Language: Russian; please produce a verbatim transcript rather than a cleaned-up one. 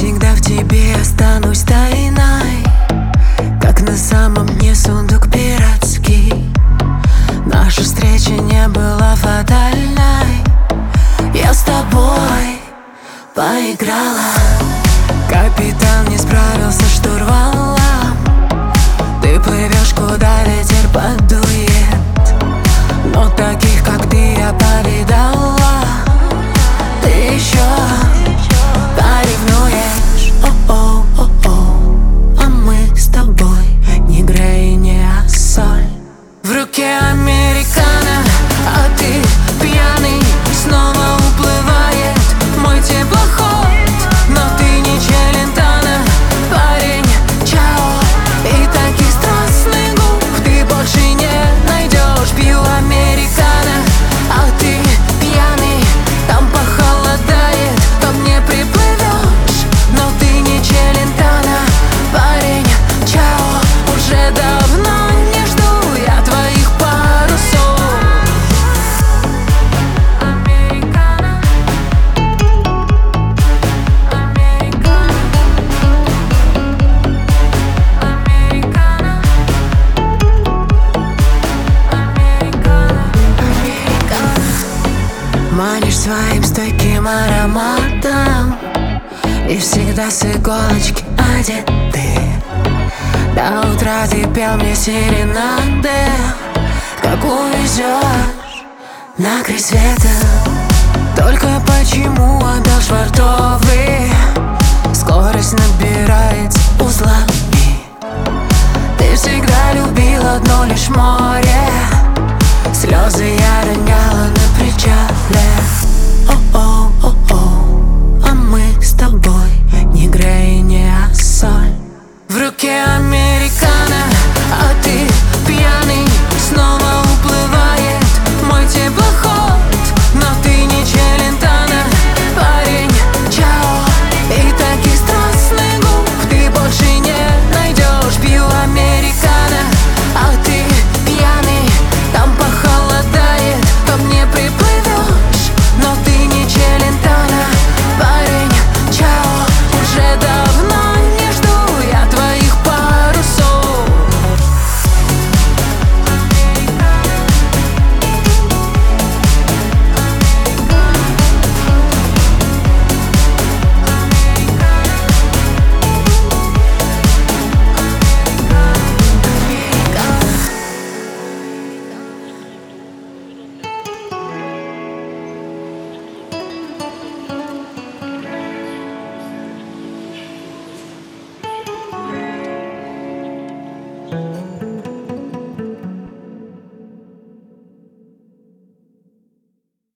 всегда в тебе останусь тайной, как на самом дне сундук пиратский. Наша встреча не была фатальной, я с тобой поиграла. Капитан не справился с штурвалом, ты плывешь, куда ветер подует. Но таких, как ты, я повидала. Ты еще поревнуешь, о-о-о-о. А мы с тобой не Грей, не соль. В руке американо, а ты пьяный. Снова уплывает мой теплоход, но ты не Челентано, парень, чао. И таких страстных губ ты больше не найдешь. Пью американо, а ты пьяный. Там похолодает, ко мне приплывешь, но ты не Челентано, парень, чао. Уже давно не жду я твоих парусов. Американо, американо, американо, американо, американо. Манишь своим стойким ароматом, и всегда с иголочки одет ты. До утра ты пел мне серенады, как увезешь на край света. Только почему отдашь